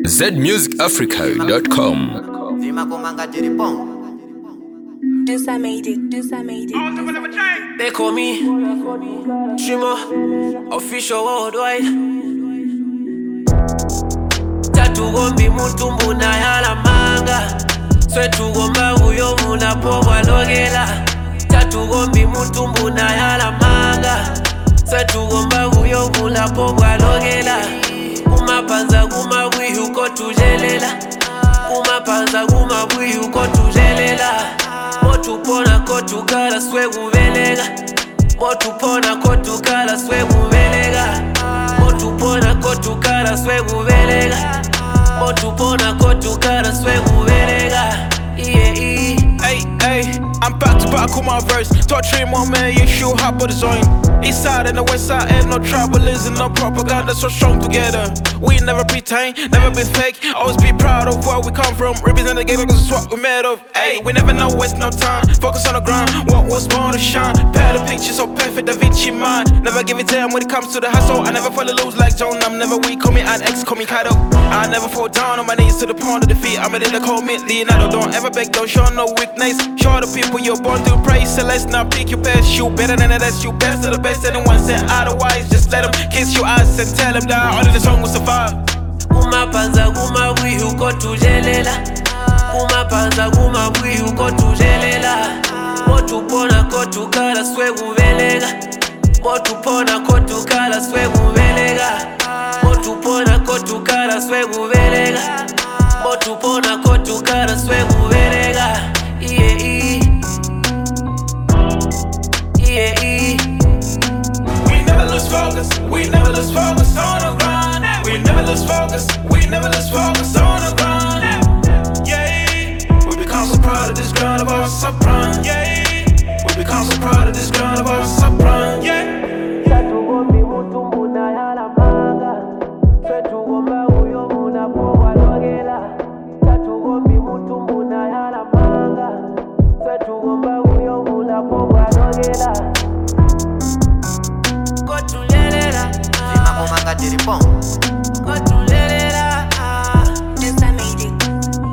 zmusicafrica.com. This I made it. They call me Streamer, official worldwide. Tatugombi mutumbu na yala manga. Swetugomba uyo munapo walogela. Tatugombi mutumbu na yala manga. Swetugomba uyo munapo walogela. Kumapanza kumabwi uko tujelela. Kumapanza kumabwi uko tujelela. Motupona kotukala swekubelega. Motupona kotukala swekubelega. Motupona kotukala swekubelega. Motupona kotukala swekubelega. Hey, I'm back to back on my verse. Torturing my man, you should hop on the zone. East side and the west side, ain't no trouble, isn't no propaganda, so strong together. We never pretend, never be fake. Always be proud of where we come from. Represent the game, cause it's what we made of. Hey, we never know, waste no time. Focus on the grind, what was born to shine. Pair the picture so perfect, Da Vinci mind. Never give it time when it comes to the hustle. I never follow lose like John, I'm never weak. Call me an ex, call me Kaido. I never fall down on my knees to the point of defeat. I'm ready to call me Leonardo. Don't ever beg, don't show no weakness. Show the people you're born to praise. So let's not pick your best. You better than that, you best of the best. Anyone said otherwise, just let them kiss your eyes and tell them that only the song will survive. Kumapanza kumabwi uko tujelela. Kumapanza kumabwi uko tujelela. Motupona kotukala swekubelega. Motupona kotukala swekubelega. Motupona kotukala swekubelega. Motupona kotukala swekubelega. We never lose focus, we never lose focus on the grind. We never lose focus, we never lose focus on the grind. Yeah, we become so proud of this grind of our subprime. Yeah, we become so proud of this grind of our subprime. Yeah. Tatugombi mutumbu na yala manga. Swetugomba uyo munapo walogela. Tatugombi mutumbu na yala manga. Swetugomba uyo munapo walogela. Kotulelela, kotulelela. This I made it.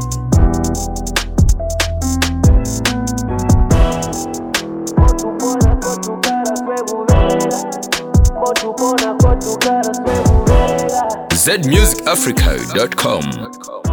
Motupona kotukala swekubelega. Motupona kotukala swekubelega. zmusicafrica.com.